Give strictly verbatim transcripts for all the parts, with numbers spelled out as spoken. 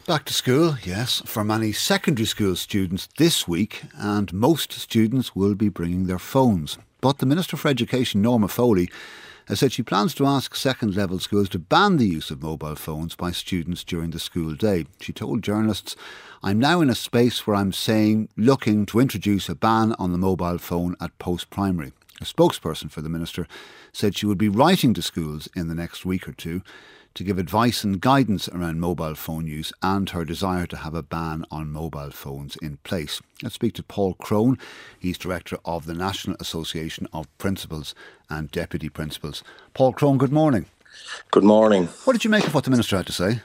Back to school, yes, for many secondary school students this week, and most students will be bringing their phones. But the Minister for Education, Norma Foley, has said she plans to ask second-level schools to ban the use of mobile phones by students during the school day. She told journalists, "I'm now in a space where I'm saying, looking to introduce a ban on the mobile phone at post-primary." A spokesperson for the Minister said she would be writing to schools in the next week or two to give advice and guidance around mobile phone use and her desire to have a ban on mobile phones in place. Let's speak to Paul Crone. He's Director of the National Association of Principals and Deputy Principals. Paul Crone, good morning. Good morning. What did you make of what the Minister had to say?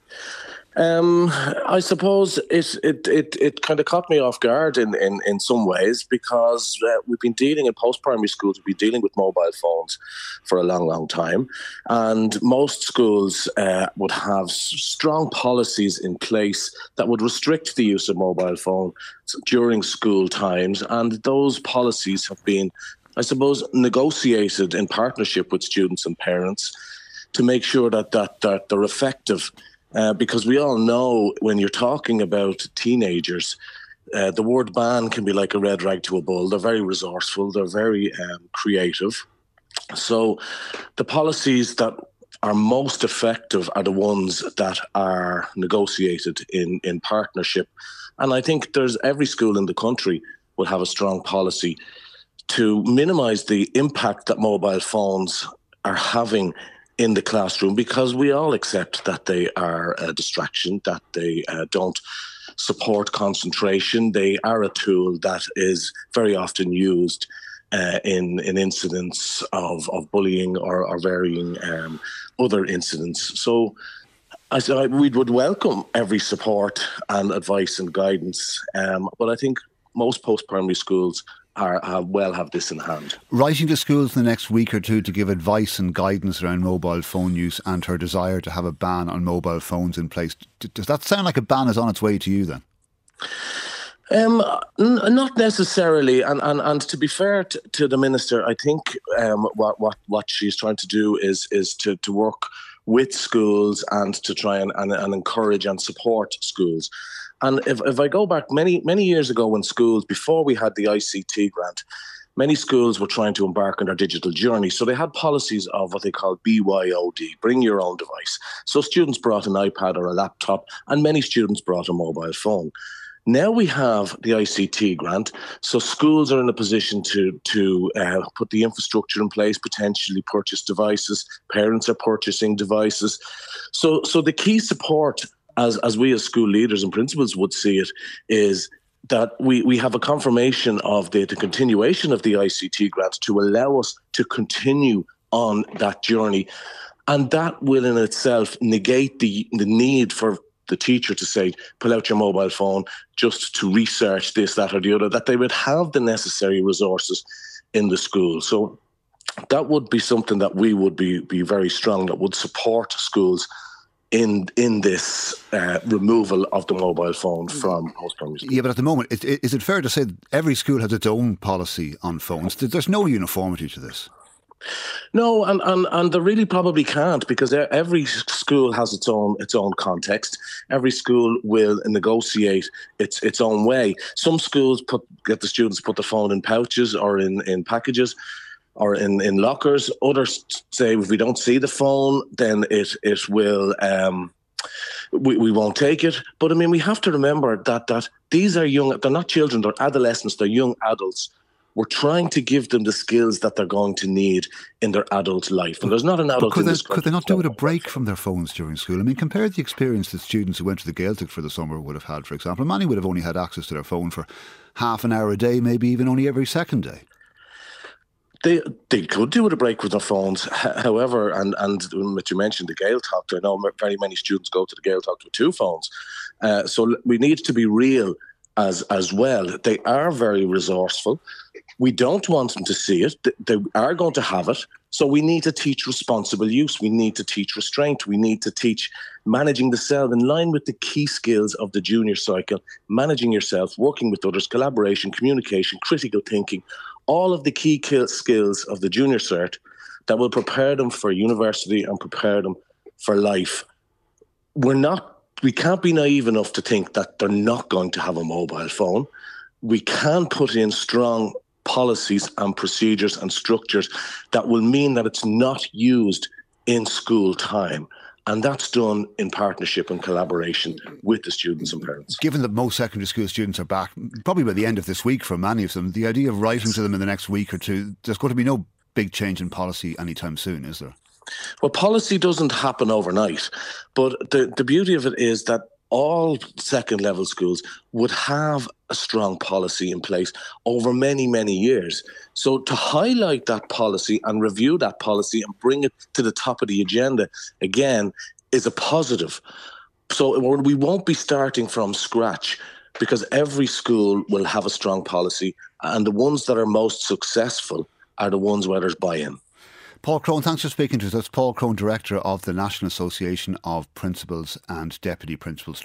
Um, I suppose it it, it, it kind of caught me off guard in, in, in some ways because uh, we've been dealing in post-primary schools, we've been dealing with mobile phones for a long, long time. And most schools uh, would have strong policies in place that would restrict the use of mobile phone during school times. And those policies have been, I suppose, negotiated in partnership with students and parents to make sure that, that, that they're effective. Uh, because we all know when you're talking about teenagers, uh, the word ban can be like a red rag to a bull. They're very resourceful. They're very um, creative. So the policies that are most effective are the ones that are negotiated in, in partnership. And I think there's every school in the country will have a strong policy to minimise the impact that mobile phones are having in the classroom, because we all accept that they are a distraction, that they uh, don't support concentration. They are a tool that is very often used uh, in, in incidents of, of bullying or, or varying um, other incidents. So I, I, we would welcome every support and advice and guidance, um, but I think most post-primary schools Are, uh, well have this in hand. Writing to schools in the next week or two to give advice and guidance around mobile phone use and her desire to have a ban on mobile phones in place. Does that sound like a ban is on its way to you then? Um, n- not necessarily. And, and, and to be fair t- to the Minister, I think um, what, what, what she's trying to do is, is to, to work with schools and to try and, and, and encourage and support schools. And if, if I go back many, many years ago when schools, before we had the I C T grant, many schools were trying to embark on their digital journey. So they had policies of what they call B Y O D, bring your own device. So students brought an iPad or a laptop, and many students brought a mobile phone. Now we have the I C T grant, so schools are in a position to, to uh, put the infrastructure in place, potentially purchase devices. Parents are purchasing devices. So, so the key support As as we as school leaders and principals would see it, is that we, we have a confirmation of the, the continuation of the I C T grant to allow us to continue on that journey. And that will in itself negate the, the need for the teacher to say, pull out your mobile phone just to research this, that or the other, that they would have the necessary resources in the school. So that would be something that we would be, be very strong, that would support schools in in this uh, removal of the mobile phone from post-primary school. Yeah, but at the moment, is, is it fair to say that every school has its own policy on phones? There's no uniformity to this. No, and, and, and there really probably can't, because every school has its own its own context. Every school will negotiate its its own way. Some schools put get the students put the phone in pouches or in, in packages or in, in lockers. Others say if we don't see the phone, then it it will um, we, we won't take it. But I mean, we have to remember that that these are young, they're not children, they're adolescents, they're young adults. We're trying to give them the skills that they're going to need in their adult life. And there's not an adult could in they, this country. Could they not do it a break from their phones during school? I mean, compare the experience that students who went to the Gaeltacht for the summer would have had, for example. Many would have only had access to their phone for half an hour a day, maybe even only every second day. They they could do with a break with their phones. However, and and what you mentioned, the Gaeltacht, I know very many students go to the Gaeltacht with two phones. Uh, so we need to be real as as well. They are very resourceful. We don't want them to see it. They are going to have it. So we need to teach responsible use. We need to teach restraint. We need to teach managing the self in line with the key skills of the junior cycle, managing yourself, working with others, collaboration, communication, critical thinking, all of the key skills of the junior cert that will prepare them for university and prepare them for life. We're not we can't be naive enough to think that they're not going to have a mobile phone. We can put in strong policies and procedures and structures that will mean that it's not used in school time. And that's done in partnership and collaboration with the students and parents. Given that most secondary school students are back, probably by the end of this week for many of them, the idea of writing to them in the next week or two, there's going to be no big change in policy anytime soon, is there? Well, policy doesn't happen overnight. But the, the beauty of it is that all second level schools would have a strong policy in place over many, many years. So to highlight that policy and review that policy and bring it to the top of the agenda again is a positive. So we won't be starting from scratch, because every school will have a strong policy, and the ones that are most successful are the ones where there's buy-in. Paul Crone, thanks for speaking to us. That's Paul Crone, Director of the National Association of Principals and Deputy Principals.